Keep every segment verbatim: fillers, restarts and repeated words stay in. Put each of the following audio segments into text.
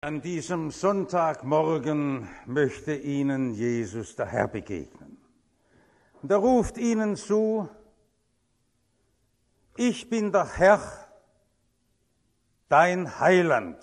An diesem Sonntagmorgen möchte Ihnen Jesus der Herr begegnen. Und er ruft Ihnen zu: Ich bin der Herr, dein Heiland.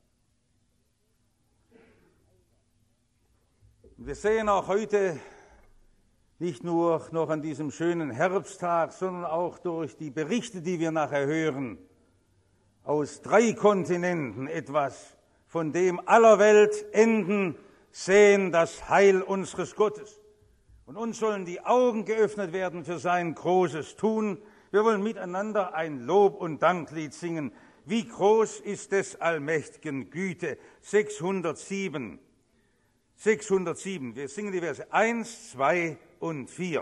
Wir sehen auch heute nicht nur noch an diesem schönen Herbsttag, sondern auch durch die Berichte, die wir nachher hören, aus drei Kontinenten etwas von dem aller Welt Enden sehen das Heil unseres Gottes. Und uns sollen die Augen geöffnet werden für sein großes Tun. Wir wollen miteinander ein Lob- und Danklied singen. Wie groß ist des allmächtigen Güte? sechshundertsieben. sechshundertsieben. Wir singen die Verse eins, zwei und vier.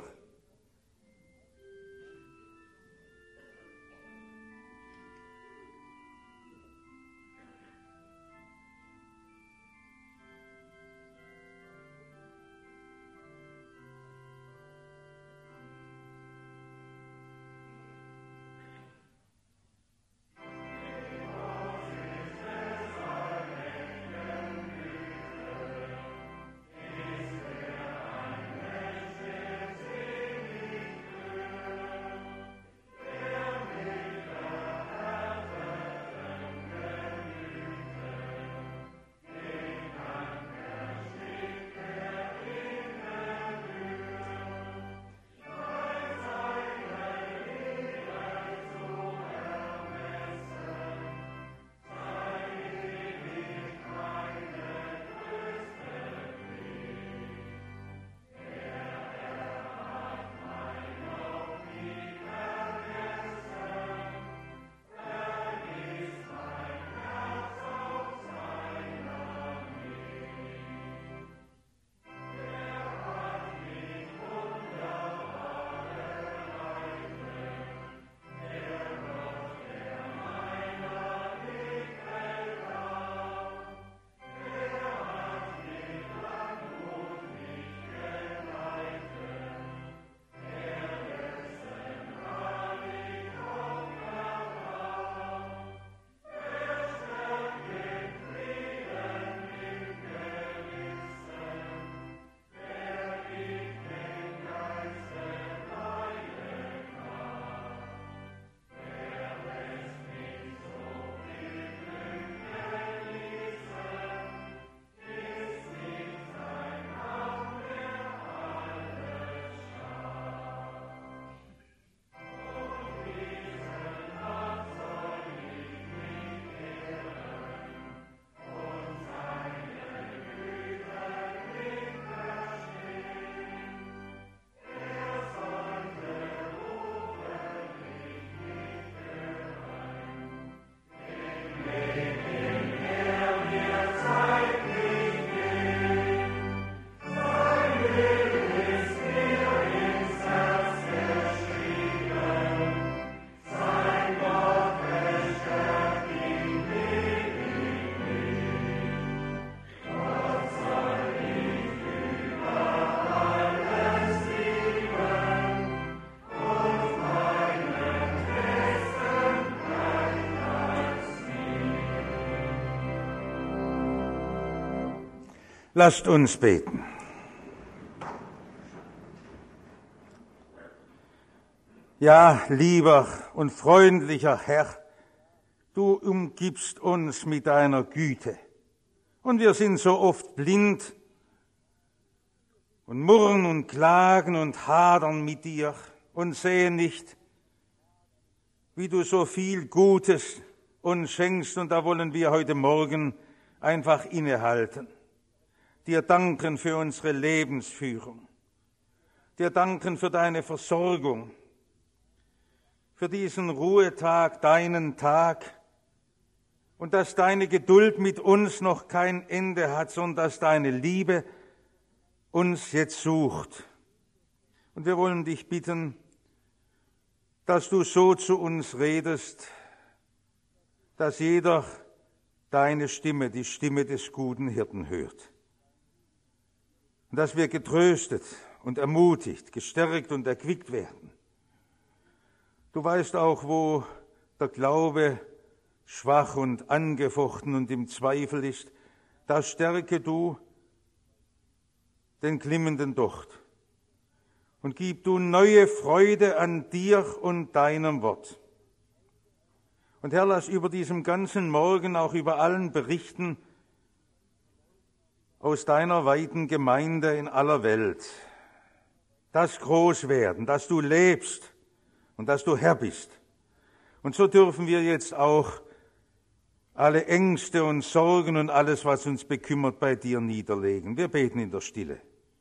Lasst uns beten. Ja, lieber und freundlicher Herr, du umgibst uns mit deiner Güte. Und wir sind so oft blind und murren und klagen und hadern mit dir und sehen nicht, wie du so viel Gutes uns schenkst. Und da wollen wir heute Morgen einfach innehalten. Dir danken für unsere Lebensführung, dir danken für deine Versorgung, für diesen Ruhetag, deinen Tag, und dass deine Geduld mit uns noch kein Ende hat, sondern dass deine Liebe uns jetzt sucht. Und wir wollen dich bitten, dass du so zu uns redest, dass jeder deine Stimme, die Stimme des guten Hirten hört. Und dass wir getröstet und ermutigt, gestärkt und erquickt werden. Du weißt auch, wo der Glaube schwach und angefochten und im Zweifel ist, da stärke du den glimmenden Docht und gib du neue Freude an dir und deinem Wort. Und Herr, lass über diesem ganzen Morgen auch über allen berichten aus deiner weiten Gemeinde in aller Welt, das groß werden, dass du lebst und dass du Herr bist. Und so dürfen wir jetzt auch alle Ängste und Sorgen und alles, was uns bekümmert, bei dir niederlegen. Wir beten in der Stille.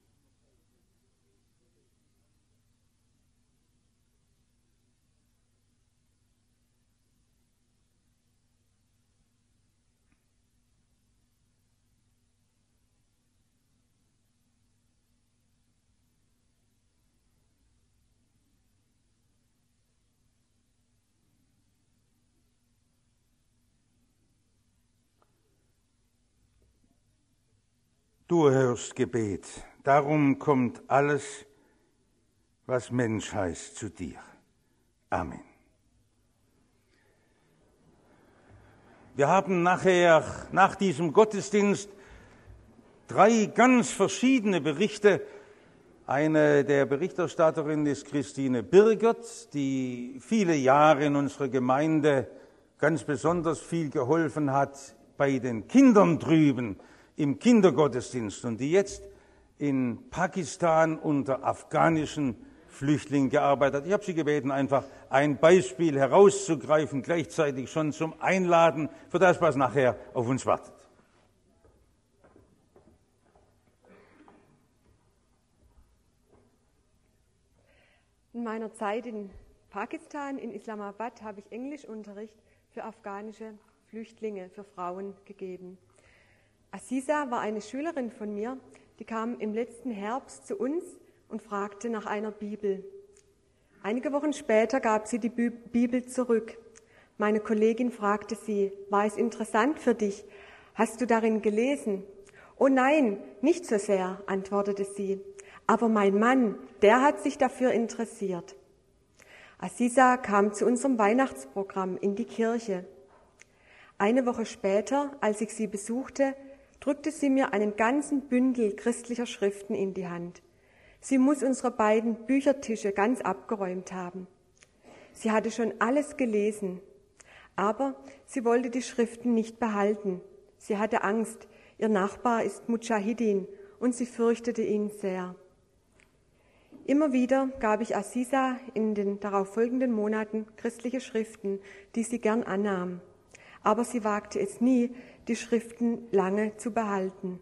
Du hörst Gebet, darum kommt alles, was Mensch heißt, zu dir. Amen. Wir haben nachher, nach diesem Gottesdienst, drei ganz verschiedene Berichte. Eine der Berichterstatterinnen ist Christine Birgert, die viele Jahre in unserer Gemeinde ganz besonders viel geholfen hat bei den Kindern drüben, im Kindergottesdienst und die jetzt in Pakistan unter afghanischen Flüchtlingen gearbeitet hat. Ich habe Sie gebeten, einfach ein Beispiel herauszugreifen, gleichzeitig schon zum Einladen für das, was nachher auf uns wartet. In meiner Zeit in Pakistan, in Islamabad, habe ich Englischunterricht für afghanische Flüchtlinge, für Frauen gegeben. Aziza war eine Schülerin von mir, die kam im letzten Herbst zu uns und fragte nach einer Bibel. Einige Wochen später gab sie die Bibel zurück. Meine Kollegin fragte sie, war es interessant für dich? Hast du darin gelesen? Oh nein, nicht so sehr, antwortete sie. Aber mein Mann, der hat sich dafür interessiert. Aziza kam zu unserem Weihnachtsprogramm in die Kirche. Eine Woche später, als ich sie besuchte, drückte sie mir einen ganzen Bündel christlicher Schriften in die Hand. Sie muss unsere beiden Büchertische ganz abgeräumt haben. Sie hatte schon alles gelesen, aber sie wollte die Schriften nicht behalten. Sie hatte Angst, ihr Nachbar ist Mujahidin und sie fürchtete ihn sehr. Immer wieder gab ich Aziza in den darauffolgenden Monaten christliche Schriften, die sie gern annahm. Aber sie wagte es nie, die Schriften lange zu behalten.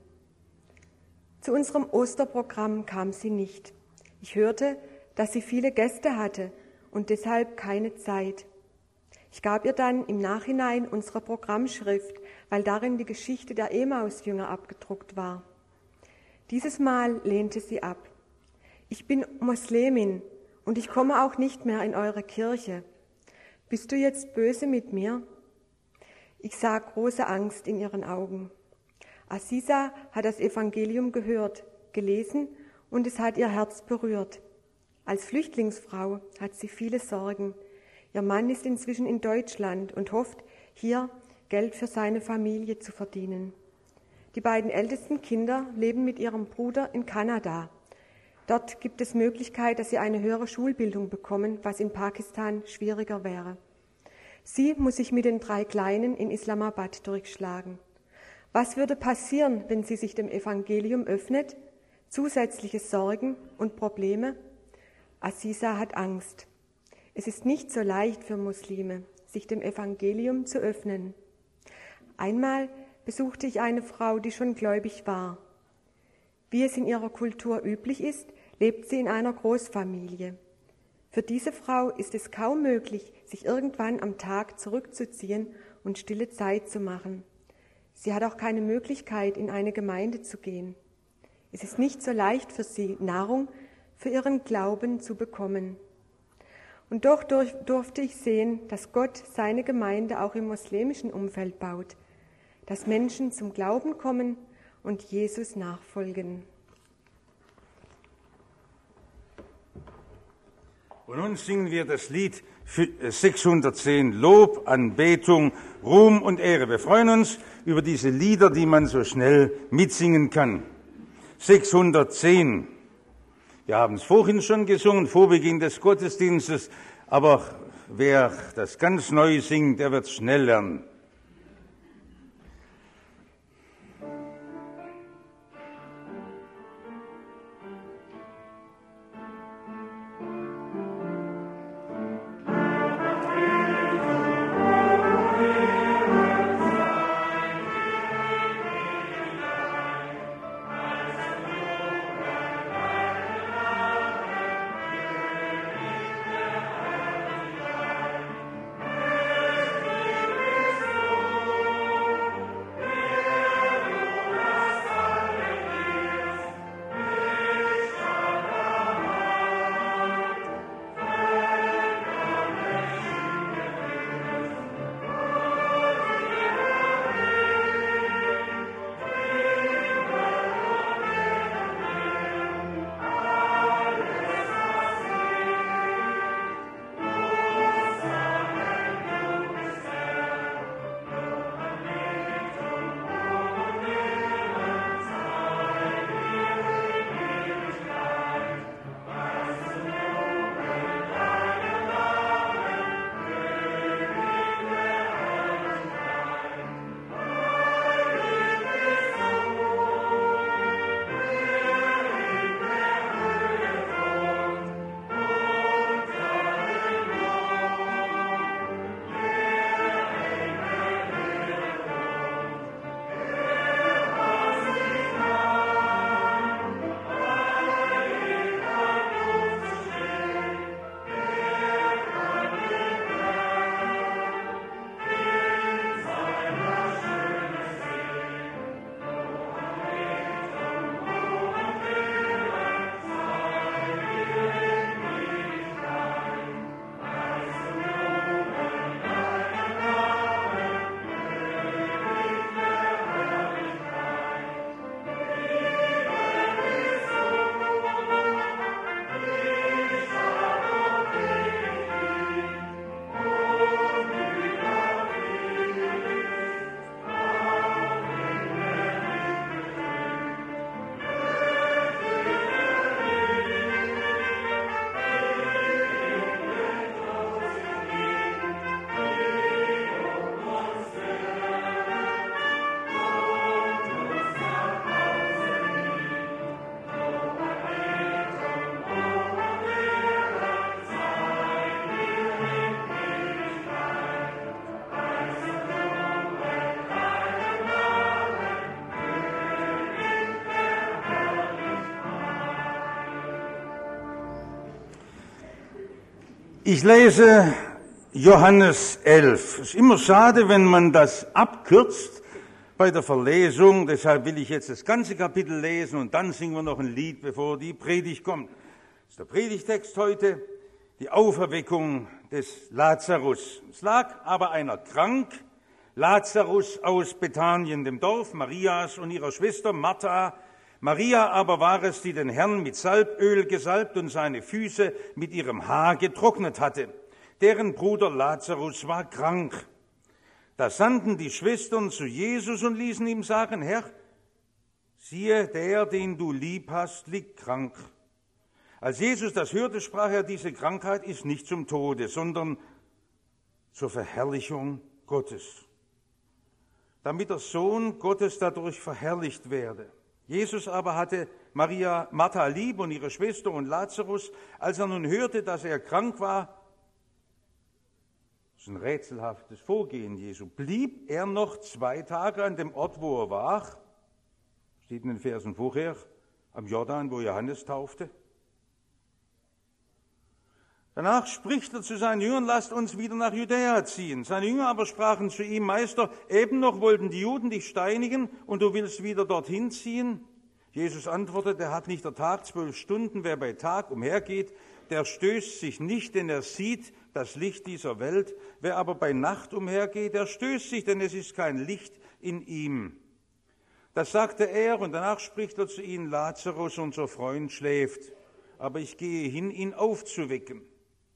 Zu unserem Osterprogramm kam sie nicht. Ich hörte, dass sie viele Gäste hatte und deshalb keine Zeit. Ich gab ihr dann im Nachhinein unsere Programmschrift, weil darin die Geschichte der Emmaus-Jünger abgedruckt war. Dieses Mal lehnte sie ab. Ich bin Moslemin und ich komme auch nicht mehr in eure Kirche. Bist du jetzt böse mit mir? Ich sah große Angst in ihren Augen. Aziza hat das Evangelium gehört, gelesen und es hat ihr Herz berührt. Als Flüchtlingsfrau hat sie viele Sorgen. Ihr Mann ist inzwischen in Deutschland und hofft, hier Geld für seine Familie zu verdienen. Die beiden ältesten Kinder leben mit ihrem Bruder in Kanada. Dort gibt es Möglichkeit, dass sie eine höhere Schulbildung bekommen, was in Pakistan schwieriger wäre. Sie muss sich mit den drei Kleinen in Islamabad durchschlagen. Was würde passieren, wenn sie sich dem Evangelium öffnet? Zusätzliche Sorgen und Probleme? Aziza hat Angst. Es ist nicht so leicht für Muslime, sich dem Evangelium zu öffnen. Einmal besuchte ich eine Frau, die schon gläubig war. Wie es in ihrer Kultur üblich ist, lebt sie in einer Großfamilie. Für diese Frau ist es kaum möglich, sich irgendwann am Tag zurückzuziehen und stille Zeit zu machen. Sie hat auch keine Möglichkeit, in eine Gemeinde zu gehen. Es ist nicht so leicht für sie, Nahrung für ihren Glauben zu bekommen. Und doch durfte ich sehen, dass Gott seine Gemeinde auch im muslimischen Umfeld baut, dass Menschen zum Glauben kommen und Jesus nachfolgen. Und nun singen wir das Lied sechshundertzehn, Lob, Anbetung, Ruhm und Ehre. Wir freuen uns über diese Lieder, die man so schnell mitsingen kann. sechshundertzehn. Wir haben es vorhin schon gesungen, vor Beginn des Gottesdienstes, aber wer das ganz neu singt, der wird schnell lernen. Ich lese Johannes elf. Es ist immer schade, wenn man das abkürzt bei der Verlesung. Deshalb will ich jetzt das ganze Kapitel lesen und dann singen wir noch ein Lied, bevor die Predigt kommt. Das ist der Predigtext heute, die Auferweckung des Lazarus. Es lag aber einer krank, Lazarus aus Bethanien, dem Dorf Marias und ihrer Schwester Martha. Maria aber war es, die den Herrn mit Salböl gesalbt und seine Füße mit ihrem Haar getrocknet hatte. Deren Bruder Lazarus war krank. Da sandten die Schwestern zu Jesus und ließen ihm sagen, Herr, siehe, der, den du lieb hast, liegt krank. Als Jesus das hörte, sprach er, diese Krankheit ist nicht zum Tode, sondern zur Verherrlichung Gottes, damit der Sohn Gottes dadurch verherrlicht werde. Jesus aber hatte Maria, Martha lieb und ihre Schwester und Lazarus. Als er nun hörte, dass er krank war, das ist ein rätselhaftes Vorgehen Jesu, blieb er noch zwei Tage an dem Ort, wo er war, steht in den Versen vorher, am Jordan, wo Johannes taufte. Danach spricht er zu seinen Jüngern, lasst uns wieder nach Judäa ziehen. Seine Jünger aber sprachen zu ihm, Meister, eben noch wollten die Juden dich steinigen und du willst wieder dorthin ziehen? Jesus antwortete, hat nicht der Tag zwölf Stunden, wer bei Tag umhergeht, der stößt sich nicht, denn er sieht das Licht dieser Welt. Wer aber bei Nacht umhergeht, der stößt sich, denn es ist kein Licht in ihm. Das sagte er und danach spricht er zu ihnen, Lazarus, unser Freund, schläft, aber ich gehe hin, ihn aufzuwecken.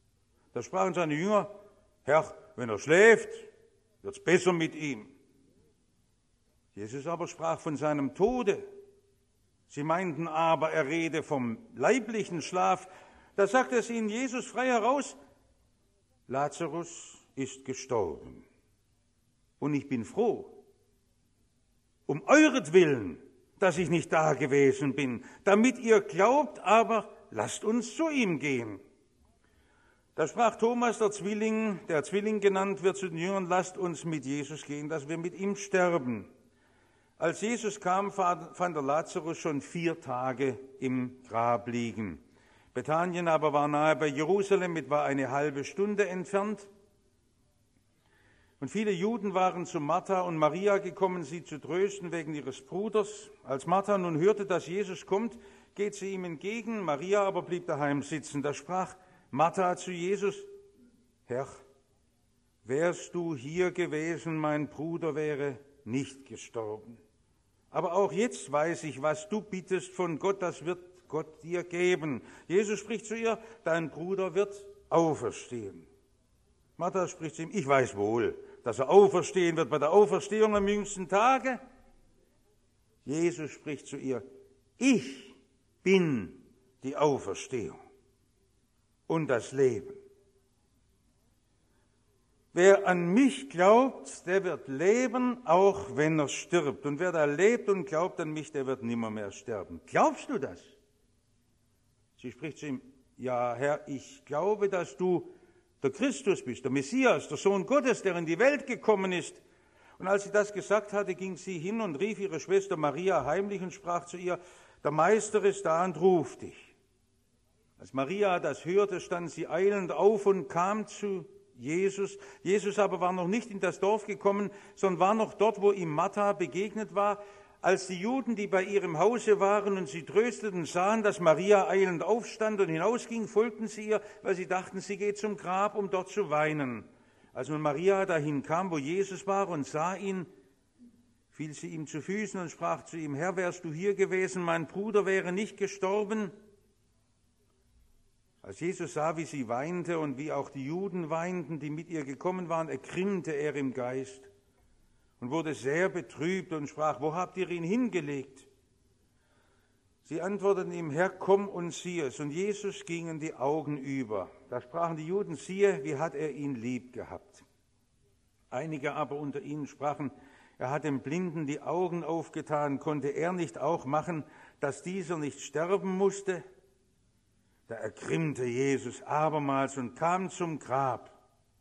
Da sprachen seine Jünger: Herr, wenn er schläft, wird's besser mit ihm. Jesus aber sprach von seinem Tode. Sie meinten aber, er rede vom leiblichen Schlaf. Da sagte es ihnen Jesus frei heraus: Lazarus ist gestorben. Und ich bin froh, um euretwillen, dass ich nicht da gewesen bin, damit ihr glaubt, aber lasst uns zu ihm gehen. Da sprach Thomas, der Zwilling, der Zwilling genannt wird, zu den Jüngern: Lasst uns mit Jesus gehen, dass wir mit ihm sterben. Als Jesus kam, fand er Lazarus schon vier Tage im Grab liegen. Bethanien aber war nahe bei Jerusalem, etwa eine halbe Stunde entfernt. Und viele Juden waren zu Martha und Maria gekommen, sie zu trösten wegen ihres Bruders. Als Martha nun hörte, dass Jesus kommt, geht sie ihm entgegen. Maria aber blieb daheim sitzen. Da sprach Martha zu Jesus: Herr, wärst du hier gewesen, mein Bruder wäre nicht gestorben. Aber auch jetzt weiß ich, was du bittest von Gott, das wird Gott dir geben. Jesus spricht zu ihr: Dein Bruder wird auferstehen. Martha spricht zu ihm: Ich weiß wohl, dass er auferstehen wird bei der Auferstehung am jüngsten Tage. Jesus spricht zu ihr: Ich bin die Auferstehung und das Leben. Wer an mich glaubt, der wird leben, auch wenn er stirbt. Und wer da lebt und glaubt an mich, der wird nimmermehr sterben. Glaubst du das? Sie spricht zu ihm: Ja, Herr, ich glaube, dass du der Christus bist, der Messias, der Sohn Gottes, der in die Welt gekommen ist. Und als sie das gesagt hatte, ging sie hin und rief ihre Schwester Maria heimlich und sprach zu ihr: Der Meister ist da und ruft dich. Als Maria das hörte, stand sie eilend auf und kam zu Jesus. Jesus aber war noch nicht in das Dorf gekommen, sondern war noch dort, wo ihm Martha begegnet war. Als die Juden, die bei ihrem Hause waren und sie trösteten, sahen, dass Maria eilend aufstand und hinausging, folgten sie ihr, weil sie dachten, sie geht zum Grab, um dort zu weinen. Als nun Maria dahin kam, wo Jesus war, und sah ihn, fiel sie ihm zu Füßen und sprach zu ihm: Herr, wärst du hier gewesen, mein Bruder wäre nicht gestorben. Als Jesus sah, wie sie weinte und wie auch die Juden weinten, die mit ihr gekommen waren, ergrimmte er im Geist und wurde sehr betrübt und sprach: Wo habt ihr ihn hingelegt? Sie antworteten ihm: Herr, komm und sieh es. Und Jesus gingen die Augen über. Da sprachen die Juden: Siehe, wie hat er ihn lieb gehabt. Einige aber unter ihnen sprachen: Er hat dem Blinden die Augen aufgetan. Konnte er nicht auch machen, dass dieser nicht sterben musste? Da ergrimmte Jesus abermals und kam zum Grab.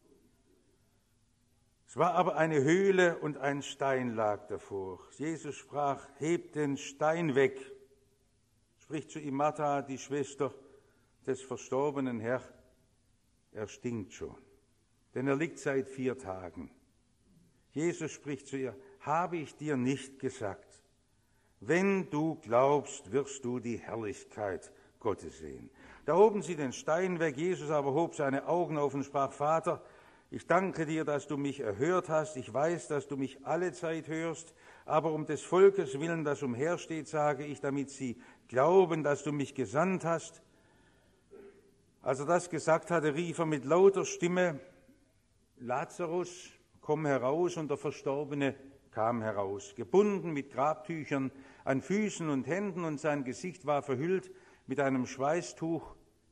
Es war aber eine Höhle und ein Stein lag davor. Jesus sprach: Hebt den Stein weg. Spricht zu ihm Martha, die Schwester des verstorbenen Herr: Er stinkt schon, denn er liegt seit vier Tagen. Jesus spricht zu ihr: Habe ich dir nicht gesagt, wenn du glaubst, wirst du die Herrlichkeit Gottes sehen. Da hoben sie den Stein weg. Jesus aber hob seine Augen auf und sprach: Vater, ich danke dir, dass du mich erhört hast. Ich weiß, dass du mich alle Zeit hörst. Aber um des Volkes willen, das umhersteht, sage ich, damit sie glauben, dass du mich gesandt hast. Als er das gesagt hatte, rief er mit lauter Stimme: Lazarus, komm heraus. Und der Verstorbene kam heraus, gebunden mit Grabtüchern an Füßen und Händen, und sein Gesicht war verhüllt mit einem Schweißtuch.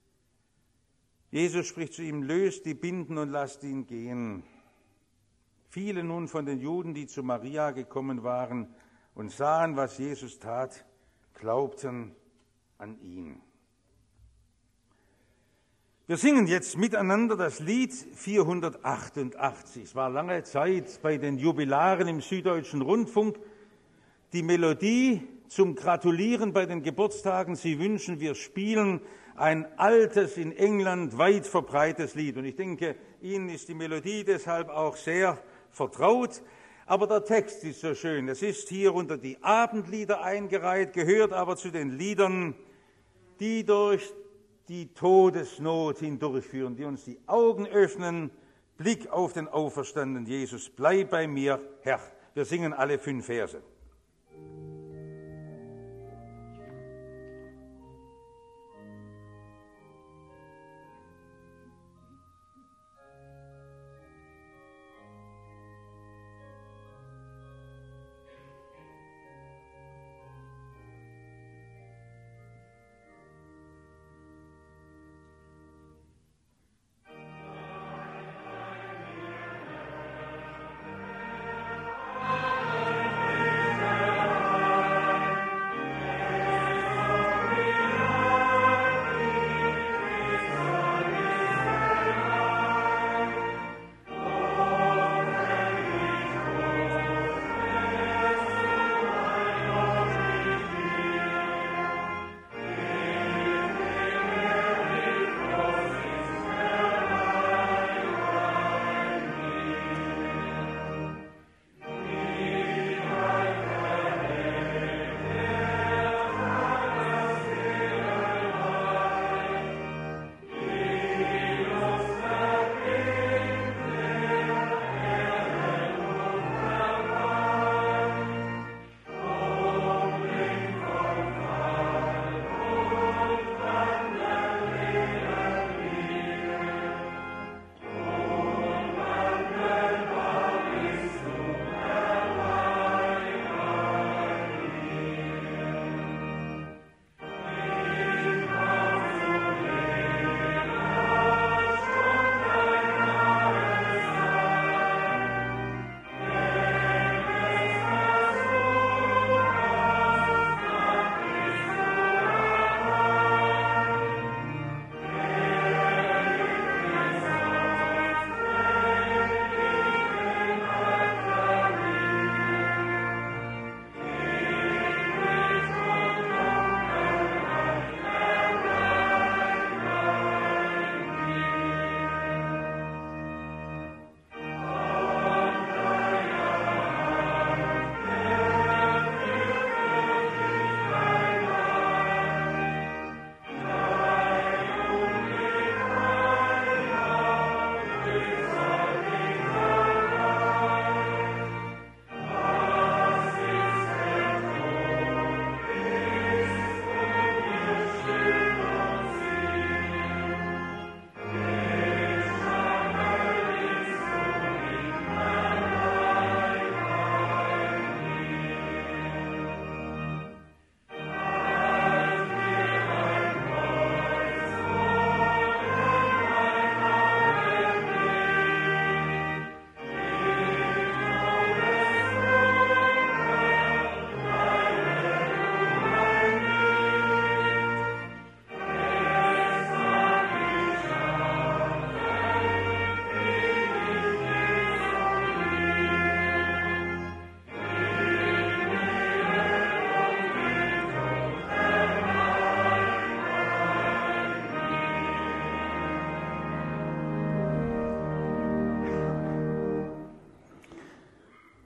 Jesus spricht zu ihm: Löst die Binden und lasst ihn gehen. Viele nun von den Juden, die zu Maria gekommen waren und sahen, was Jesus tat, glaubten an ihn. Wir singen jetzt miteinander das Lied vierhundertachtundachtzig. Es war lange Zeit bei den Jubilaren im Süddeutschen Rundfunk die Melodie zum Gratulieren bei den Geburtstagen. Sie wünschen, wir spielen ein altes, in England weit verbreitetes Lied. Und ich denke, Ihnen ist die Melodie deshalb auch sehr vertraut. Aber der Text ist so schön. Es ist hier unter die Abendlieder eingereiht, gehört aber zu den Liedern, die durch die Todesnot hindurchführen, die uns die Augen öffnen. Blick auf den auferstandenen Jesus. Bleib bei mir, Herr. Wir singen alle fünf Verse.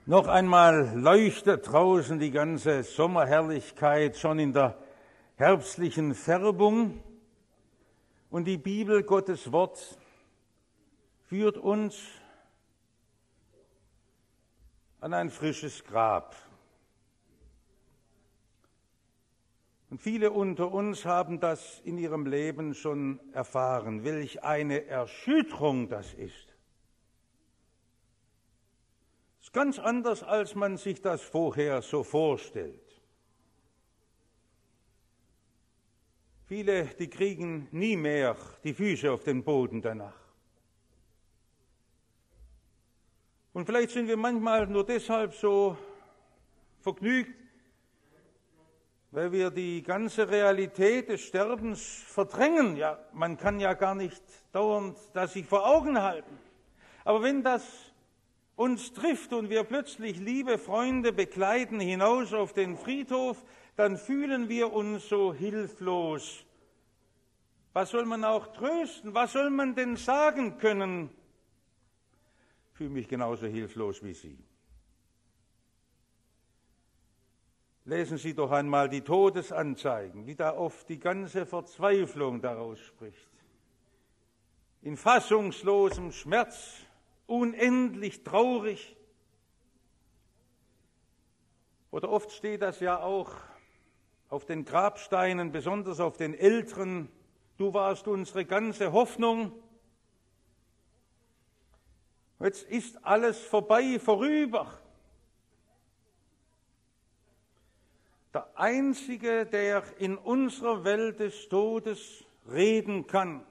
Noch einmal leuchtet draußen die ganze Sommerherrlichkeit schon in der herbstlichen Färbung. Und die Bibel, Gottes Wort, führt uns an ein frisches Grab. Und viele unter uns haben das in ihrem Leben schon erfahren, welch eine Erschütterung das ist. Es ist ganz anders, als man sich das vorher so vorstellt. Viele, die kriegen nie mehr die Füße auf den Boden danach. Und vielleicht sind wir manchmal nur deshalb so vergnügt, weil wir die ganze Realität des Sterbens verdrängen. Ja, man kann ja gar nicht dauernd das sich vor Augen halten. Aber wenn das uns trifft und wir plötzlich liebe Freunde begleiten hinaus auf den Friedhof, dann fühlen wir uns so hilflos. Was soll man auch trösten? Was soll man denn sagen können? Ich fühle mich genauso hilflos wie Sie. Lesen Sie doch einmal die Todesanzeigen, wie da oft die ganze Verzweiflung daraus spricht. In fassungslosem Schmerz, unendlich traurig. Oder oft steht das ja auch auf den Grabsteinen, besonders auf den älteren: Du warst unsere ganze Hoffnung. Jetzt ist alles vorbei, vorüber. Der Einzige, der in unserer Welt des Todes reden kann,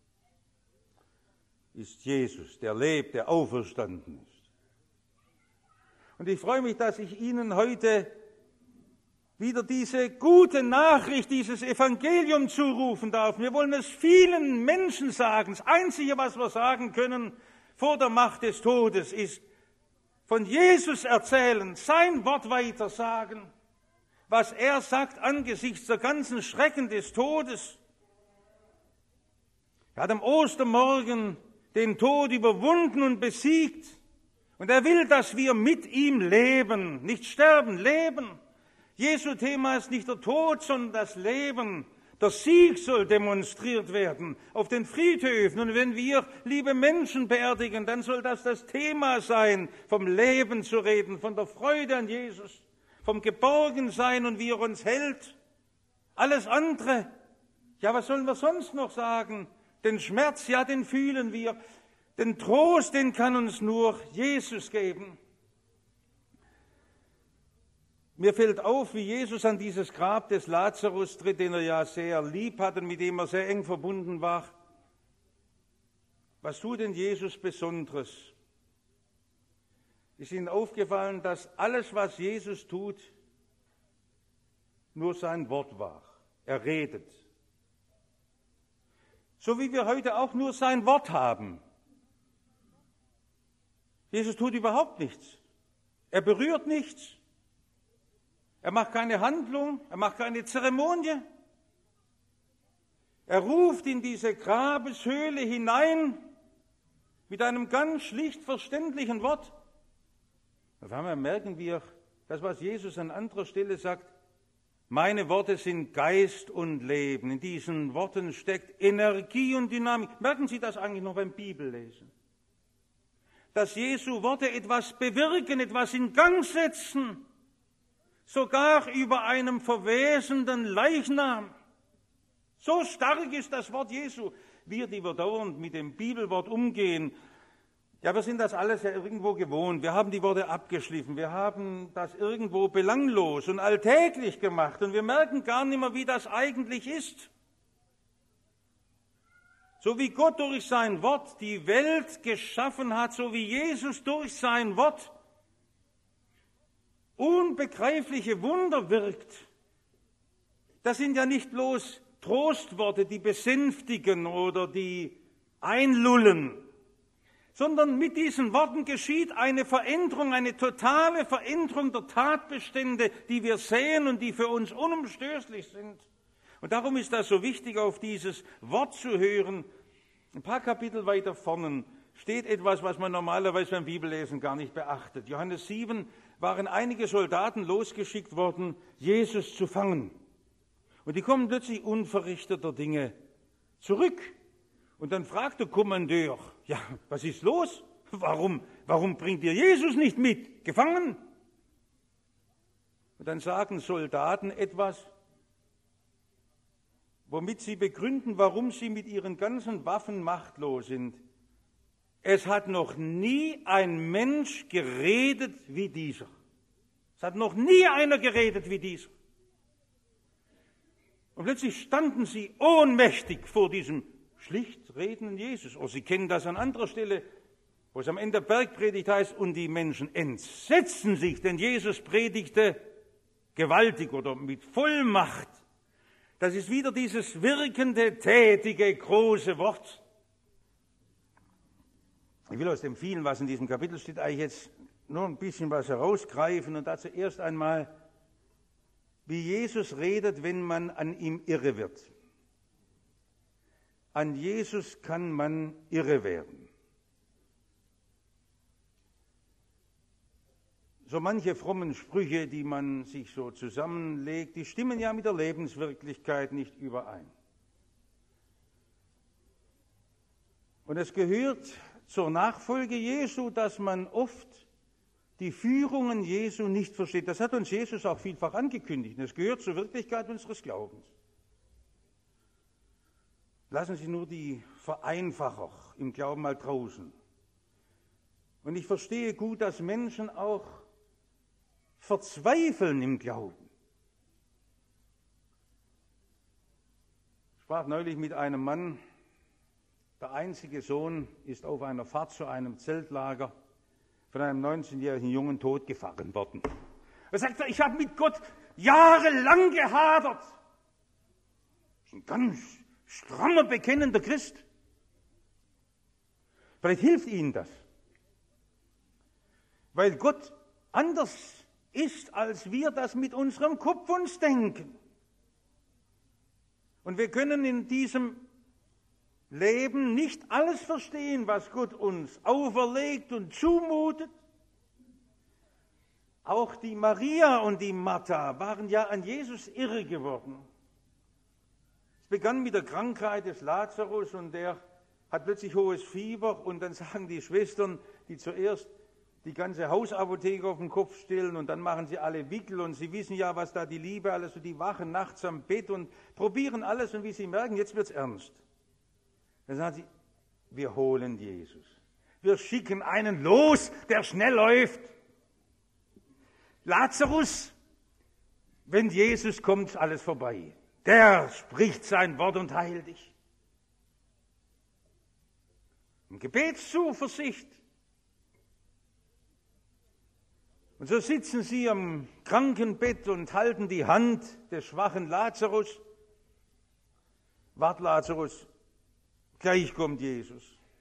ist Jesus, der lebt, der auferstanden ist. Und ich freue mich, dass ich Ihnen heute wieder diese gute Nachricht, dieses Evangelium zurufen darf. Wir wollen es vielen Menschen sagen. Das Einzige, was wir sagen können vor der Macht des Todes, ist von Jesus erzählen, sein Wort weitersagen, was er sagt angesichts der ganzen Schrecken des Todes. Er hat am Ostermorgen den Tod überwunden und besiegt. Und er will, dass wir mit ihm leben, nicht sterben, leben. Jesu Thema ist nicht der Tod, sondern das Leben. Der Sieg soll demonstriert werden auf den Friedhöfen. Und wenn wir liebe Menschen beerdigen, dann soll das das Thema sein, vom Leben zu reden, von der Freude an Jesus, vom Geborgensein und wie er uns hält. Alles andere, ja, was sollen wir sonst noch sagen? Den Schmerz, ja, den fühlen wir. Den Trost, den kann uns nur Jesus geben. Mir fällt auf, wie Jesus an dieses Grab des Lazarus tritt, den er ja sehr lieb hat und mit dem er sehr eng verbunden war. Was tut denn Jesus Besonderes? Ist Ihnen aufgefallen, dass alles, was Jesus tut, nur sein Wort war? Er redet. So wie wir heute auch nur sein Wort haben. Jesus tut überhaupt nichts. Er berührt nichts. Er macht keine Handlung, er macht keine Zeremonie. Er ruft in diese Grabeshöhle hinein mit einem ganz schlicht verständlichen Wort. Auf einmal merken wir, das, was Jesus an anderer Stelle sagt: Meine Worte sind Geist und Leben. In diesen Worten steckt Energie und Dynamik. Merken Sie das eigentlich noch beim Bibellesen? Dass Jesu Worte etwas bewirken, etwas in Gang setzen. Sogar über einem verwesenden Leichnam. So stark ist das Wort Jesu. Wir, die wir dauernd mit dem Bibelwort umgehen, ja, wir sind das alles ja irgendwo gewohnt. Wir haben die Worte abgeschliffen. Wir haben das irgendwo belanglos und alltäglich gemacht. Und wir merken gar nicht mehr, wie das eigentlich ist. So wie Gott durch sein Wort die Welt geschaffen hat, so wie Jesus durch sein Wort unbegreifliche Wunder wirkt. Das sind ja nicht bloß Trostworte, die besänftigen oder die einlullen, sondern mit diesen Worten geschieht eine Veränderung, eine totale Veränderung der Tatbestände, die wir sehen und die für uns unumstößlich sind. Und darum ist das so wichtig, auf dieses Wort zu hören. Ein paar Kapitel weiter vorne steht etwas, was man normalerweise beim Bibellesen gar nicht beachtet. Johannes sieben waren einige Soldaten losgeschickt worden, Jesus zu fangen. Und die kommen plötzlich unverrichteter Dinge zurück. Und dann fragt der Kommandeur, ja, was ist los? Warum, warum bringt ihr Jesus nicht mit? Gefangen? Und dann sagen Soldaten etwas, womit sie begründen, warum sie mit ihren ganzen Waffen machtlos sind. Es hat noch nie ein Mensch geredet wie dieser. Es hat noch nie einer geredet wie dieser. Und plötzlich standen sie ohnmächtig vor diesem schlicht redenden Jesus. Oh, Sie kennen das an anderer Stelle, wo es am Ende der Bergpredigt heißt, und die Menschen entsetzten sich, denn Jesus predigte gewaltig oder mit Vollmacht. Das ist wieder dieses wirkende, tätige, große Wort. Ich will aus dem vielen, was in diesem Kapitel steht, eigentlich jetzt nur ein bisschen was herausgreifen und dazu erst einmal, wie Jesus redet, wenn man an ihm irre wird. An Jesus kann man irre werden. So manche frommen Sprüche, die man sich so zusammenlegt, die stimmen ja mit der Lebenswirklichkeit nicht überein. Und es gehört zur Nachfolge Jesu, dass man oft die Führungen Jesu nicht versteht. Das hat uns Jesus auch vielfach angekündigt. Das gehört zur Wirklichkeit unseres Glaubens. Lassen Sie nur die Vereinfacher im Glauben mal draußen. Und ich verstehe gut, dass Menschen auch verzweifeln im Glauben. Ich sprach neulich mit einem Mann, der einzige Sohn ist auf einer Fahrt zu einem Zeltlager von einem neunzehnjährigen Jungen totgefahren worden. Er sagt, ich habe mit Gott jahrelang gehadert. Das ist ein ganz strammer, bekennender Christ. Vielleicht hilft Ihnen das. Weil Gott anders ist, als wir das mit unserem Kopf uns denken. Und wir können in diesem Leben nicht alles verstehen, was Gott uns auferlegt und zumutet. Auch die Maria und die Martha waren ja an Jesus irre geworden. Es begann mit der Krankheit des Lazarus und der hat plötzlich hohes Fieber und dann sagen die Schwestern, die zuerst die ganze Hausapotheke auf den Kopf stellen und dann machen sie alle Wickel und sie wissen ja, was da die Liebe alles und die wachen nachts am Bett und probieren alles und wie sie merken, jetzt wird's ernst. Dann sagen sie, wir holen Jesus. Wir schicken einen los, der schnell läuft. Lazarus, wenn Jesus kommt, ist alles vorbei. Der spricht sein Wort und heilt dich. Und Gebetszuversicht. Und so sitzen sie am Krankenbett und halten die Hand des schwachen Lazarus. Wart, Lazarus, gleich kommt Jesus.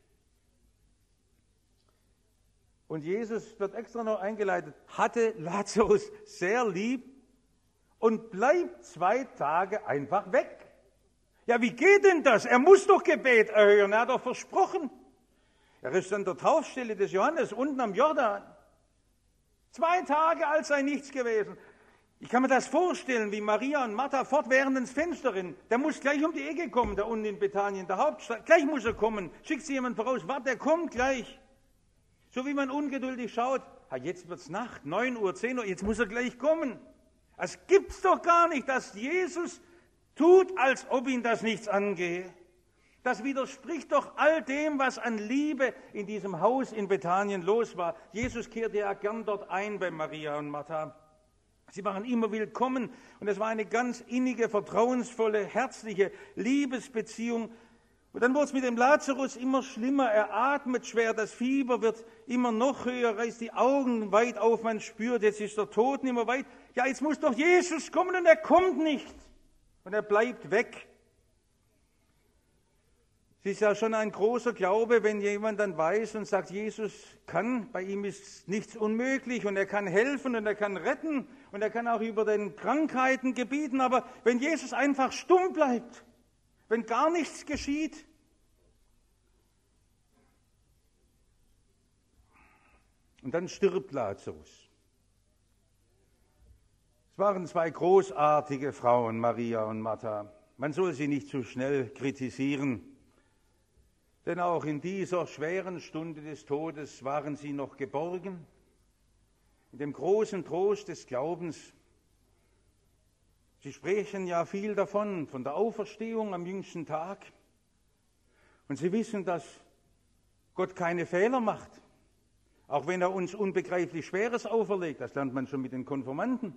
Und Jesus wird extra noch eingeleitet, hatte Lazarus sehr lieb und bleibt zwei Tage einfach weg. Ja, wie geht denn das? Er muss doch Gebet erhören, er hat doch versprochen. Er ist an der Taufstelle des Johannes unten am Jordan. Zwei Tage, als sei nichts gewesen. Ich kann mir das vorstellen, wie Maria und Martha fortwährend ins Fenster rennen. Der muss gleich um die Ecke kommen, da unten in Bethanien, der Hauptstadt. Gleich muss er kommen. Schickt sie jemand voraus. Warte, der kommt gleich. So wie man ungeduldig schaut. Ah, jetzt wird's Nacht, neun Uhr, zehn Uhr, jetzt muss er gleich kommen. Es gibt's doch gar nicht, dass Jesus tut, als ob ihn das nichts angehe. Das widerspricht doch all dem, was an Liebe in diesem Haus in Bethanien los war. Jesus kehrte ja gern dort ein bei Maria und Martha. Sie waren immer willkommen und es war eine ganz innige, vertrauensvolle, herzliche Liebesbeziehung. Und dann wurde es mit dem Lazarus immer schlimmer. Er atmet schwer, das Fieber wird immer noch höher, reißt die Augen weit auf, man spürt, jetzt ist der Tod nicht mehr weit. Ja, jetzt muss doch Jesus kommen und er kommt nicht. Und er bleibt weg. Es ist ja schon ein großer Glaube, wenn jemand dann weiß und sagt, Jesus kann, bei ihm ist nichts unmöglich und er kann helfen und er kann retten und er kann auch über den Krankheiten gebieten. Aber wenn Jesus einfach stumm bleibt, wenn gar nichts geschieht, Und dann stirbt Lazarus. Es waren zwei großartige Frauen, Maria und Martha. Man soll sie nicht zu schnell kritisieren, denn auch in dieser schweren Stunde des Todes waren sie noch geborgen, in dem großen Trost des Glaubens. Sie sprechen ja viel davon, von der Auferstehung am jüngsten Tag. Und sie wissen, dass Gott keine Fehler macht, auch wenn er uns unbegreiflich Schweres auferlegt. Das lernt man schon mit den Konfirmanden.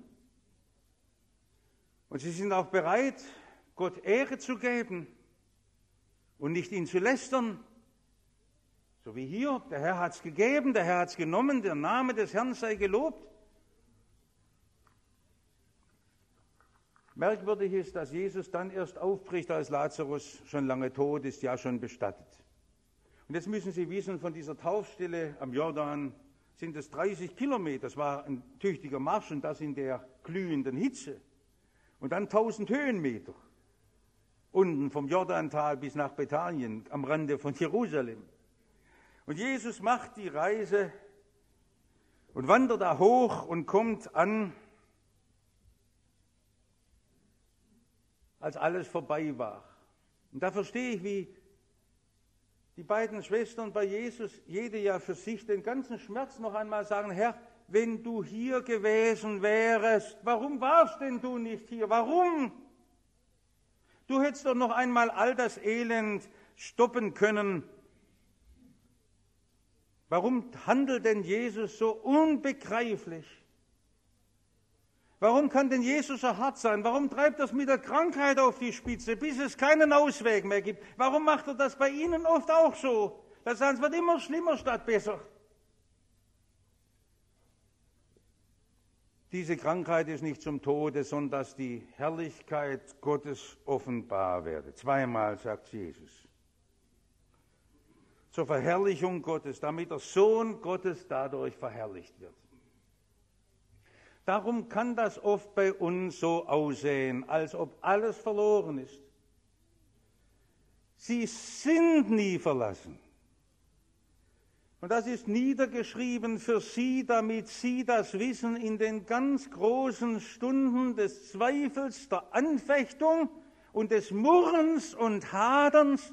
Und sie sind auch bereit, Gott Ehre zu geben und nicht ihn zu lästern. So wie hier, der Herr hat es gegeben, der Herr hat es genommen, der Name des Herrn sei gelobt. Merkwürdig ist, dass Jesus dann erst aufbricht, als Lazarus schon lange tot ist, ja schon bestattet. Und jetzt müssen Sie wissen, von dieser Taufstelle am Jordan sind es dreißig Kilometer. Das war ein tüchtiger Marsch und das in der glühenden Hitze. Und dann tausend Höhenmeter. Unten vom Jordantal bis nach Bethanien, am Rande von Jerusalem. Und Jesus macht die Reise und wandert da hoch und kommt an, als alles vorbei war. Und da verstehe ich, wie die beiden Schwestern bei Jesus jede ja für sich den ganzen Schmerz noch einmal sagen: Herr, wenn du hier gewesen wärest, warum warst denn du nicht hier? Warum? Du hättest doch noch einmal all das Elend stoppen können. Warum handelt denn Jesus so unbegreiflich? Warum kann denn Jesus so hart sein? Warum treibt er es mit der Krankheit auf die Spitze, bis es keinen Ausweg mehr gibt? Warum macht er das bei Ihnen oft auch so? Das heißt, es wird immer schlimmer statt besser. Diese Krankheit ist nicht zum Tode, sondern dass die Herrlichkeit Gottes offenbar werde. Zweimal sagt Jesus. Zur Verherrlichung Gottes, damit der Sohn Gottes dadurch verherrlicht wird. Darum kann das oft bei uns so aussehen, als ob alles verloren ist. Sie sind nie verlassen. Und das ist niedergeschrieben für Sie, damit Sie das wissen in den ganz großen Stunden des Zweifels, der Anfechtung und des Murrens und Haderns.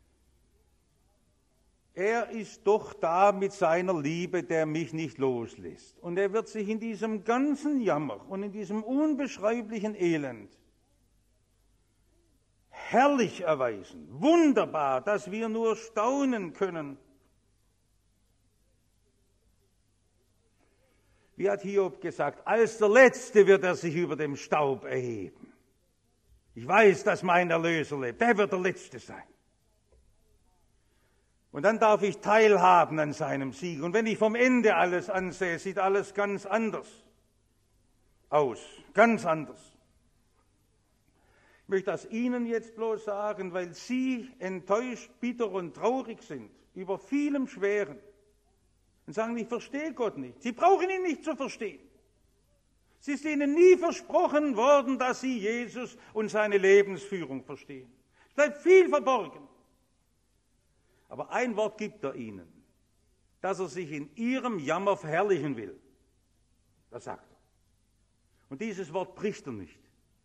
Er ist doch da mit seiner Liebe, der mich nicht loslässt. Und er wird sich in diesem ganzen Jammer und in diesem unbeschreiblichen Elend herrlich erweisen. Wunderbar, dass wir nur staunen können. Wie hat Hiob gesagt, als der Letzte wird er sich über dem Staub erheben. Ich weiß, dass mein Erlöser lebt, der wird der Letzte sein. Und dann darf ich teilhaben an seinem Sieg. Und wenn ich vom Ende alles ansehe, sieht alles ganz anders aus, ganz anders. Ich möchte das Ihnen jetzt bloß sagen, weil Sie enttäuscht, bitter und traurig sind über vielem Schweren. Und sagen, ich verstehe Gott nicht. Sie brauchen ihn nicht zu verstehen. Es ist ihnen nie versprochen worden, dass sie Jesus und seine Lebensführung verstehen. Es bleibt viel verborgen. Aber ein Wort gibt er ihnen, dass er sich in ihrem Jammer verherrlichen will. Das sagt er. Und dieses Wort bricht er nicht.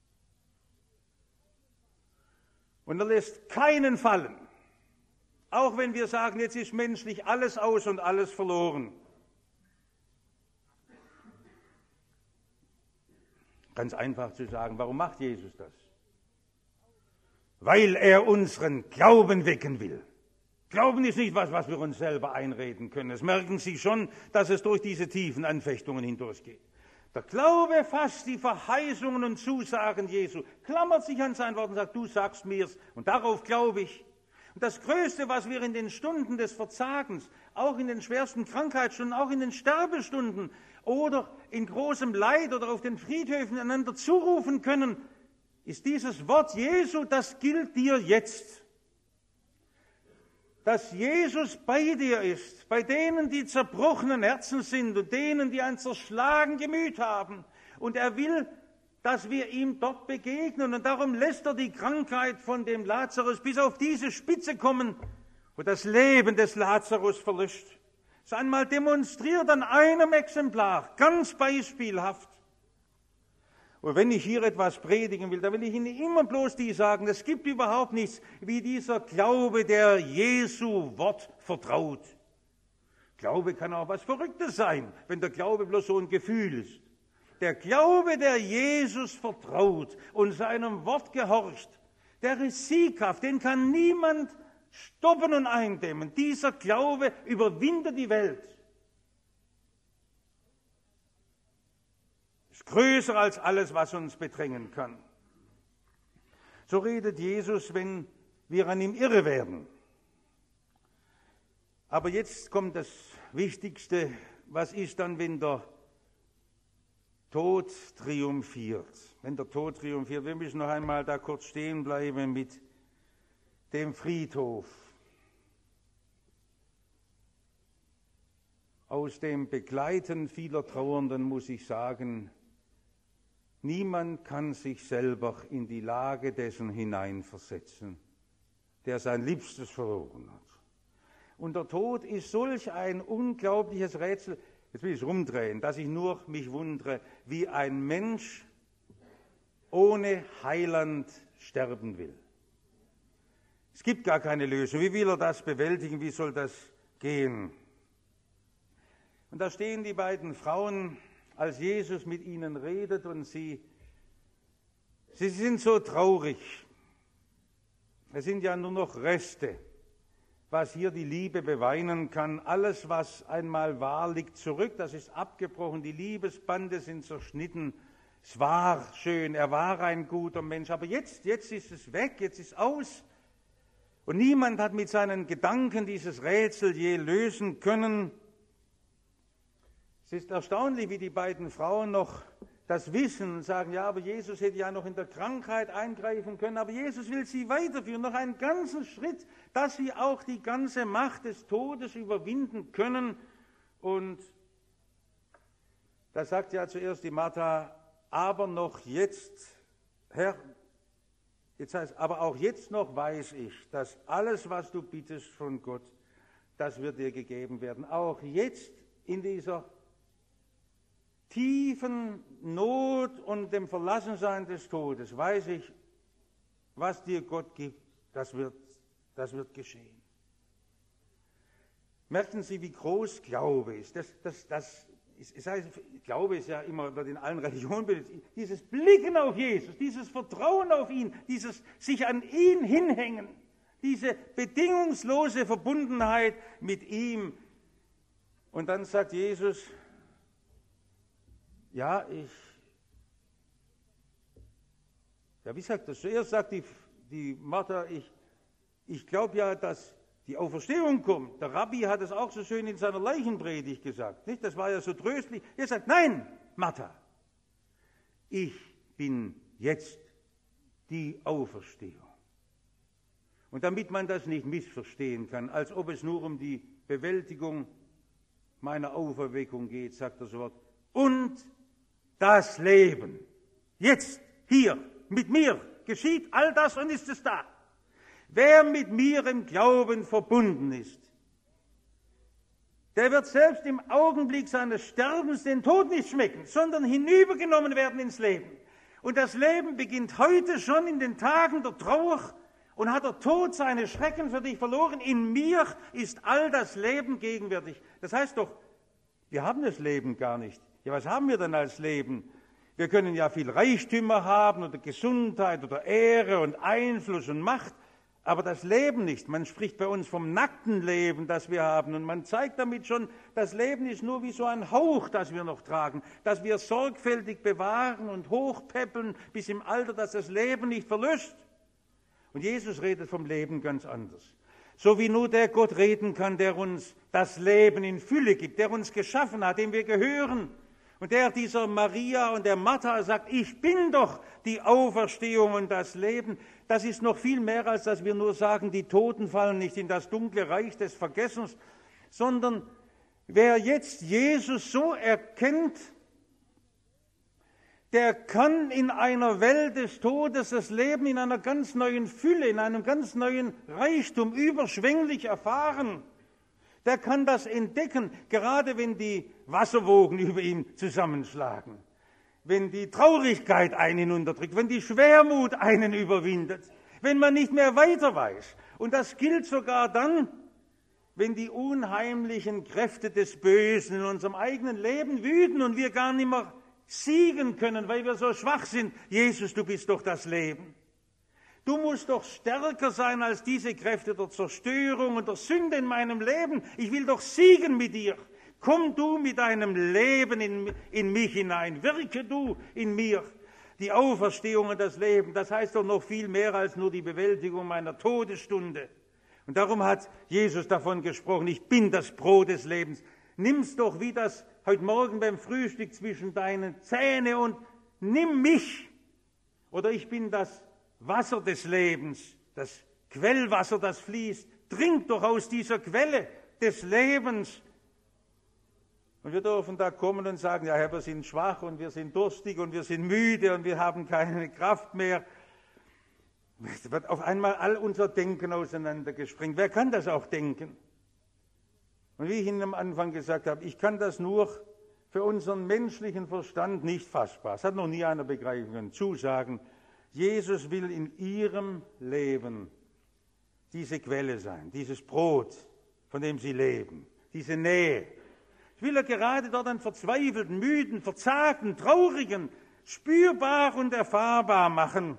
Und er lässt keinen fallen. Auch wenn wir sagen, jetzt ist menschlich alles aus und alles verloren. Ganz einfach zu sagen, warum macht Jesus das? Weil er unseren Glauben wecken will. Glauben ist nicht was, was wir uns selber einreden können. Das merken Sie schon, dass es durch diese tiefen Anfechtungen hindurchgeht. Der Glaube fasst die Verheißungen und Zusagen Jesu, klammert sich an sein Wort und sagt, du sagst mir's und darauf glaube ich. Und das Größte, was wir in den Stunden des Verzagens, auch in den schwersten Krankheitsstunden, auch in den Sterbestunden oder in großem Leid oder auf den Friedhöfen einander zurufen können, ist dieses Wort Jesu, das gilt dir jetzt. Dass Jesus bei dir ist, bei denen, die zerbrochenen Herzen sind und denen, die ein zerschlagen Gemüt haben. Und er will, dass wir ihm dort begegnen. Und darum lässt er die Krankheit von dem Lazarus bis auf diese Spitze kommen, wo das Leben des Lazarus verlöscht. Es einmal demonstriert an einem Exemplar, ganz beispielhaft. Und wenn ich hier etwas predigen will, dann will ich Ihnen immer bloß die sagen, es gibt überhaupt nichts wie dieser Glaube, der Jesu Wort vertraut. Glaube kann auch was Verrücktes sein, wenn der Glaube bloß so ein Gefühl ist. Der Glaube, der Jesus vertraut und seinem Wort gehorcht, der ist sieghaft, den kann niemand stoppen und eindämmen. Dieser Glaube überwindet die Welt. Ist größer als alles, was uns bedrängen kann. So redet Jesus, wenn wir an ihm irre werden. Aber jetzt kommt das Wichtigste, was ist dann, wenn der Tod triumphiert? Wenn der Tod triumphiert, wir müssen noch einmal da kurz stehen bleiben mit dem Friedhof. Aus dem Begleiten vieler Trauernden muss ich sagen, niemand kann sich selber in die Lage dessen hineinversetzen, der sein Liebstes verloren hat. Und der Tod ist solch ein unglaubliches Rätsel, jetzt will ich es rumdrehen, dass ich nur mich wundere, wie ein Mensch ohne Heiland sterben will. Es gibt gar keine Lösung. Wie will er das bewältigen? Wie soll das gehen? Und da stehen die beiden Frauen, als Jesus mit ihnen redet, und sie, sie sind so traurig. Es sind ja nur noch Reste, was hier die Liebe beweinen kann. Alles, was einmal war, liegt zurück, das ist abgebrochen, die Liebesbande sind zerschnitten. Es war schön, er war ein guter Mensch, aber jetzt, jetzt ist es weg, jetzt ist es aus. Und niemand hat mit seinen Gedanken dieses Rätsel je lösen können. Es ist erstaunlich, wie die beiden Frauen noch das wissen und sagen, ja, aber Jesus hätte ja noch in der Krankheit eingreifen können, aber Jesus will sie weiterführen, noch einen ganzen Schritt, dass sie auch die ganze Macht des Todes überwinden können. Und da sagt ja zuerst die Martha, aber noch jetzt, Herr, jetzt heißt, aber auch jetzt noch weiß ich, dass alles, was du bittest von Gott, das wird dir gegeben werden. Auch jetzt in dieser tiefen Not und dem Verlassensein des Todes weiß ich, was dir Gott gibt, das wird, das wird geschehen. Merken Sie, wie groß Glaube ist. Das, das, das ist, das heißt, Glaube ist ja immer, wird in allen Religionen benutzt. Dieses Blicken auf Jesus, dieses Vertrauen auf ihn, dieses sich an ihn hinhängen, diese bedingungslose Verbundenheit mit ihm. Und dann sagt Jesus, ja, ich, ja, wie sagt das? Zuerst sagt die, die Martha, ich, ich glaube ja, dass die Auferstehung kommt. Der Rabbi hat es auch so schön in seiner Leichenpredigt gesagt, nicht? Das war ja so tröstlich. Er sagt, nein, Martha, ich bin jetzt die Auferstehung. Und damit man das nicht missverstehen kann, als ob es nur um die Bewältigung meiner Auferweckung geht, sagt das Wort, und das Leben. Jetzt, hier, mit mir geschieht all das und ist es da. Wer mit mir im Glauben verbunden ist, der wird selbst im Augenblick seines Sterbens den Tod nicht schmecken, sondern hinübergenommen werden ins Leben. Und das Leben beginnt heute schon in den Tagen der Trauer. Und hat der Tod seine Schrecken für dich verloren? In mir ist all das Leben gegenwärtig. Das heißt doch, wir haben das Leben gar nicht. Ja, was haben wir denn als Leben? Wir können ja viel Reichtümer haben oder Gesundheit oder Ehre und Einfluss und Macht, aber das Leben nicht. Man spricht bei uns vom nackten Leben, das wir haben, und man zeigt damit schon, das Leben ist nur wie so ein Hauch, das wir noch tragen, das wir sorgfältig bewahren und hochpäppeln bis im Alter, dass das Leben nicht verlöscht. Und Jesus redet vom Leben ganz anders. So wie nur der Gott reden kann, der uns das Leben in Fülle gibt, der uns geschaffen hat, dem wir gehören. Und der dieser Maria und der Martha sagt, ich bin doch die Auferstehung und das Leben. Das ist noch viel mehr, als dass wir nur sagen, die Toten fallen nicht in das dunkle Reich des Vergessens, sondern wer jetzt Jesus so erkennt, der kann in einer Welt des Todes das Leben in einer ganz neuen Fülle, in einem ganz neuen Reichtum überschwänglich erfahren. Der kann das entdecken, gerade wenn die Wasserwogen über ihm zusammenschlagen, wenn die Traurigkeit einen hinunterträgt, wenn die Schwermut einen überwindet, wenn man nicht mehr weiter weiß. Und das gilt sogar dann, wenn die unheimlichen Kräfte des Bösen in unserem eigenen Leben wüten und wir gar nicht mehr siegen können, weil wir so schwach sind. Jesus, du bist doch das Leben. Du musst doch stärker sein als diese Kräfte der Zerstörung und der Sünde in meinem Leben. Ich will doch siegen mit dir. Komm du mit deinem Leben in, in mich hinein. Wirke du in mir die Auferstehung und das Leben. Das heißt doch noch viel mehr als nur die Bewältigung meiner Todesstunde. Und darum hat Jesus davon gesprochen, ich bin das Brot des Lebens. Nimm's doch wie das heute Morgen beim Frühstück zwischen deinen Zähne und nimm mich. Oder ich bin das Wasser des Lebens, das Quellwasser, das fließt. Trink doch aus dieser Quelle des Lebens. Und wir dürfen da kommen und sagen, ja Herr, wir sind schwach und wir sind durstig und wir sind müde und wir haben keine Kraft mehr. Es wird auf einmal all unser Denken auseinandergesprengt. Wer kann das auch denken? Und wie ich Ihnen am Anfang gesagt habe, ich kann das nur für unseren menschlichen Verstand nicht fassbar. Es hat noch nie einer begreifen können. Zusagen, Jesus will in Ihrem Leben diese Quelle sein, dieses Brot, von dem Sie leben, diese Nähe. Ich will er gerade dort an Verzweifelten, Müden, Verzagten, Traurigen spürbar und erfahrbar machen.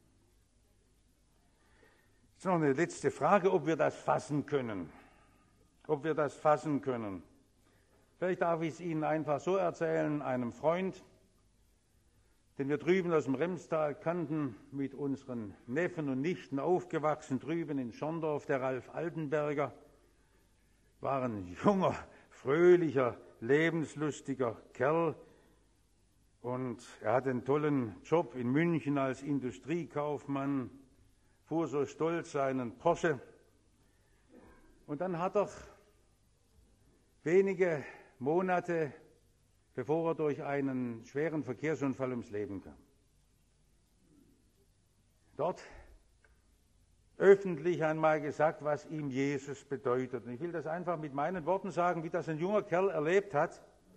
Jetzt noch eine letzte Frage, ob wir das fassen können. Ob wir das fassen können. Vielleicht darf ich es Ihnen einfach so erzählen, einem Freund, den wir drüben aus dem Remstal kannten, mit unseren Neffen und Nichten aufgewachsen, drüben in Schorndorf, der Ralf Altenberger, war ein junger, fröhlicher, lebenslustiger Kerl und er hatte einen tollen Job in München als Industriekaufmann, fuhr so stolz seinen Porsche und dann hat er wenige Monate, bevor er durch einen schweren Verkehrsunfall ums Leben kam, dort öffentlich einmal gesagt, was ihm Jesus bedeutet. Und ich will das einfach mit meinen Worten sagen, wie das ein junger Kerl erlebt hat.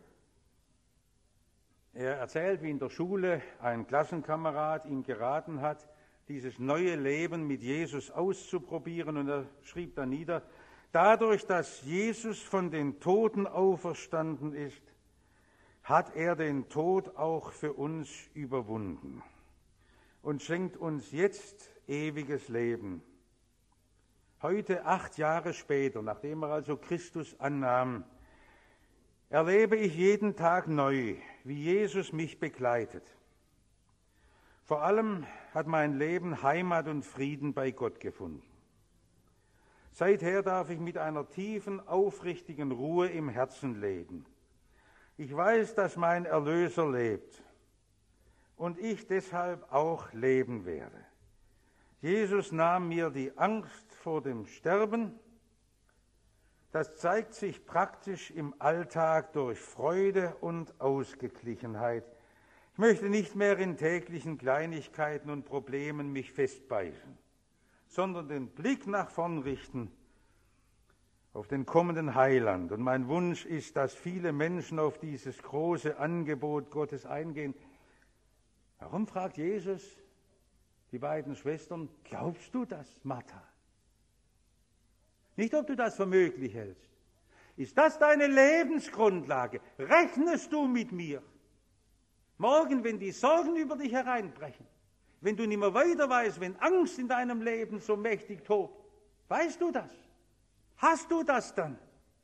Er erzählt, wie in der Schule ein Klassenkamerad ihm geraten hat, dieses neue Leben mit Jesus auszuprobieren. Und er schrieb dann nieder, dadurch, dass Jesus von den Toten auferstanden ist, hat er den Tod auch für uns überwunden und schenkt uns jetzt ewiges Leben. Heute, acht Jahre später, nachdem er also Christus annahm, erlebe ich jeden Tag neu, wie Jesus mich begleitet. Vor allem hat mein Leben Heimat und Frieden bei Gott gefunden. Seither darf ich mit einer tiefen, aufrichtigen Ruhe im Herzen leben. Ich weiß, dass mein Erlöser lebt und ich deshalb auch leben werde. Jesus nahm mir die Angst vor dem Sterben. Das zeigt sich praktisch im Alltag durch Freude und Ausgeglichenheit. Ich möchte nicht mehr in täglichen Kleinigkeiten und Problemen mich festbeißen, sondern den Blick nach vorn richten auf den kommenden Heiland. Und mein Wunsch ist, dass viele Menschen auf dieses große Angebot Gottes eingehen. Warum fragt Jesus die beiden Schwestern, glaubst du das, Martha? Nicht, ob du das für möglich hältst. Ist das deine Lebensgrundlage? Rechnest du mit mir? Morgen, wenn die Sorgen über dich hereinbrechen, wenn du nicht mehr weiter weißt, wenn Angst in deinem Leben so mächtig tobt, weißt du das? Hast du das dann?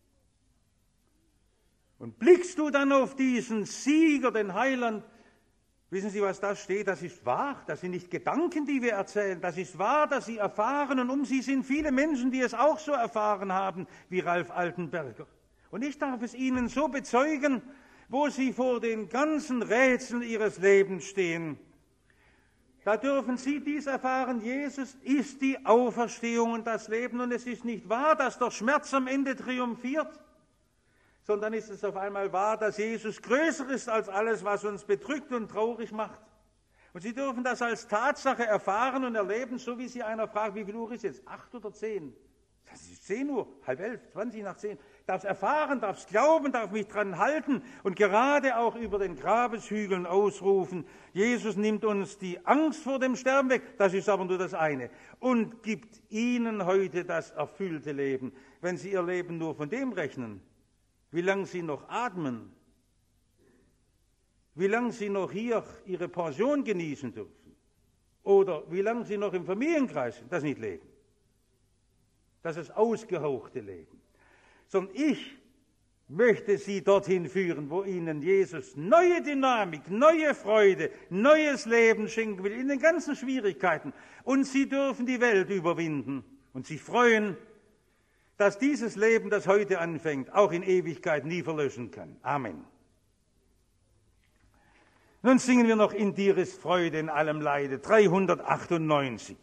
Und blickst du dann auf diesen Sieger, den Heiland, wissen Sie, was da steht? Das ist wahr, das sind nicht Gedanken, die wir erzählen, das ist wahr, dass Sie erfahren und um Sie sind viele Menschen, die es auch so erfahren haben, wie Ralf Altenberger. Und ich darf es Ihnen so bezeugen, wo Sie vor den ganzen Rätseln Ihres Lebens stehen. Da dürfen Sie dies erfahren, Jesus ist die Auferstehung und das Leben und es ist nicht wahr, dass der Schmerz am Ende triumphiert, sondern ist es auf einmal wahr, dass Jesus größer ist als alles, was uns bedrückt und traurig macht. Und Sie dürfen das als Tatsache erfahren und erleben, so wie Sie einer fragt, wie viel Uhr ist jetzt? Acht oder zehn? Das ist zehn Uhr, halb elf, zwanzig nach zehn. darf es erfahren, darf es glauben, darf mich dran halten und gerade auch über den Grabeshügeln ausrufen, Jesus nimmt uns die Angst vor dem Sterben weg, das ist aber nur das eine, und gibt ihnen heute das erfüllte Leben. Wenn sie ihr Leben nur von dem rechnen, wie lange sie noch atmen, wie lange sie noch hier ihre Pension genießen dürfen oder wie lange sie noch im Familienkreis sind, das nicht Leben. Das ist ausgehauchte Leben. Sondern ich möchte sie dorthin führen, wo ihnen Jesus neue Dynamik, neue Freude, neues Leben schenken will, in den ganzen Schwierigkeiten. Und sie dürfen die Welt überwinden und sich freuen, dass dieses Leben, das heute anfängt, auch in Ewigkeit nie verlöschen kann. Amen. Nun singen wir noch In dir ist Freude in allem Leide, dreihundertachtundneunzig.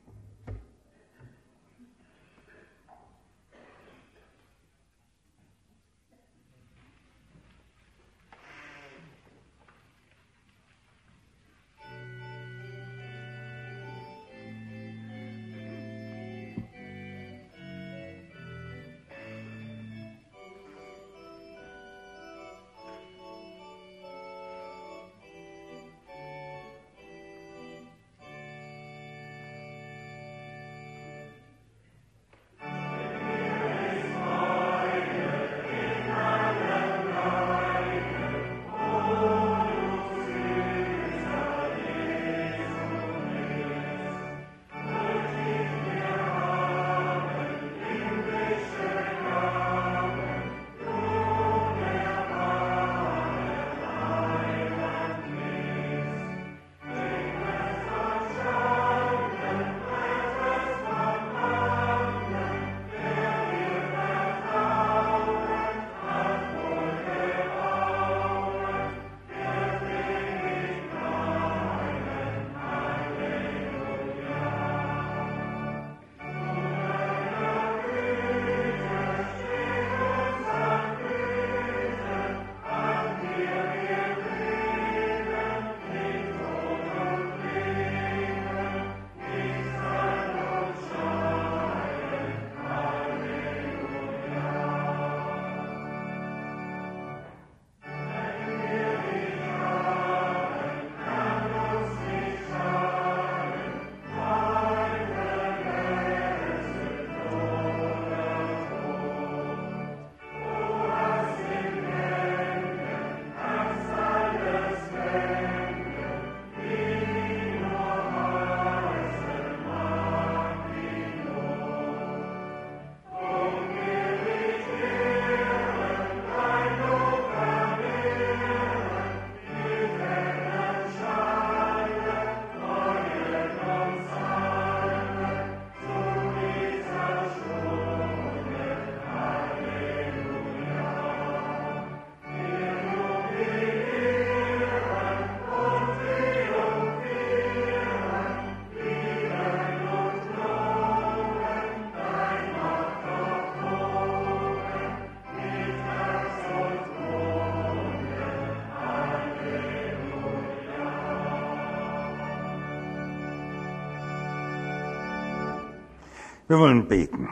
Wir wollen beten.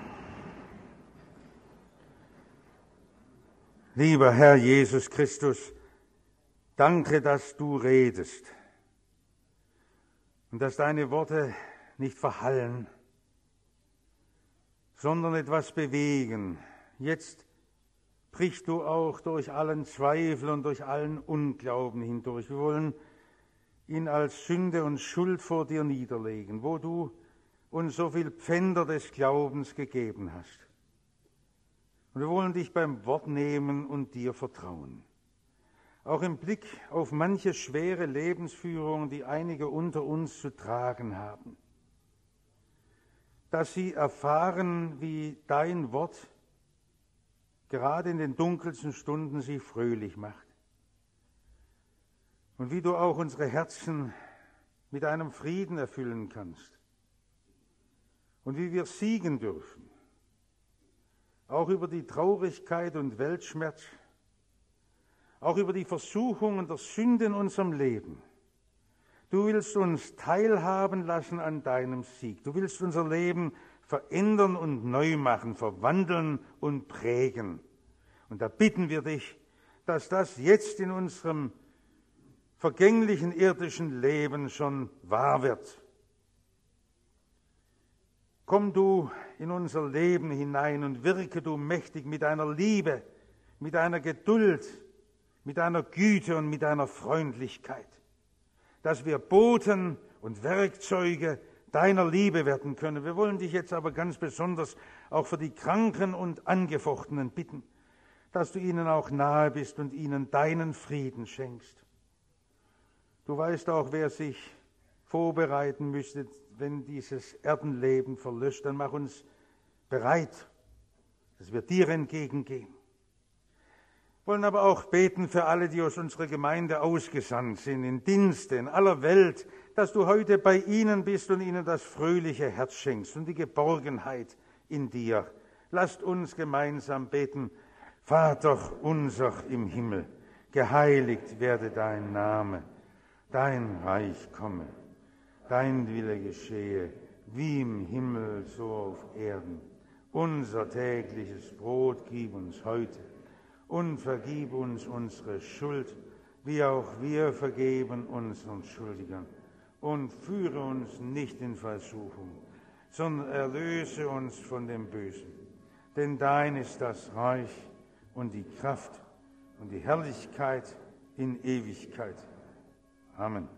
Lieber Herr Jesus Christus, danke, dass du redest und dass deine Worte nicht verhallen, sondern etwas bewegen. Jetzt brichst du auch durch allen Zweifel und durch allen Unglauben hindurch. Wir wollen ihn als Sünde und Schuld vor dir niederlegen, wo du uns so viel Pfänder des Glaubens gegeben hast. Und wir wollen dich beim Wort nehmen und dir vertrauen. Auch im Blick auf manche schwere Lebensführung, die einige unter uns zu tragen haben. Dass sie erfahren, wie dein Wort gerade in den dunkelsten Stunden sie fröhlich macht. Und wie du auch unsere Herzen mit einem Frieden erfüllen kannst. Und wie wir siegen dürfen, auch über die Traurigkeit und Weltschmerz, auch über die Versuchungen der Sünde in unserem Leben. Du willst uns teilhaben lassen an deinem Sieg. Du willst unser Leben verändern und neu machen, verwandeln und prägen. Und da bitten wir dich, dass das jetzt in unserem vergänglichen irdischen Leben schon wahr wird. Komm du in unser Leben hinein und wirke du mächtig mit deiner Liebe, mit deiner Geduld, mit deiner Güte und mit deiner Freundlichkeit, dass wir Boten und Werkzeuge deiner Liebe werden können. Wir wollen dich jetzt aber ganz besonders auch für die Kranken und Angefochtenen bitten, dass du ihnen auch nahe bist und ihnen deinen Frieden schenkst. Du weißt auch, wer sich vorbereiten müsste, wenn dieses Erdenleben verlöscht, dann mach uns bereit, dass wir dir entgegengehen. Wir wollen aber auch beten für alle, die aus unserer Gemeinde ausgesandt sind, in Dienste, in aller Welt, dass du heute bei ihnen bist und ihnen das fröhliche Herz schenkst und die Geborgenheit in dir. Lasst uns gemeinsam beten. Vater unser im Himmel, geheiligt werde dein Name, dein Reich komme, dein Wille geschehe, wie im Himmel, so auf Erden. Unser tägliches Brot gib uns heute und vergib uns unsere Schuld, wie auch wir vergeben unseren Schuldigern. Und führe uns nicht in Versuchung, sondern erlöse uns von dem Bösen. Denn dein ist das Reich und die Kraft und die Herrlichkeit in Ewigkeit. Amen.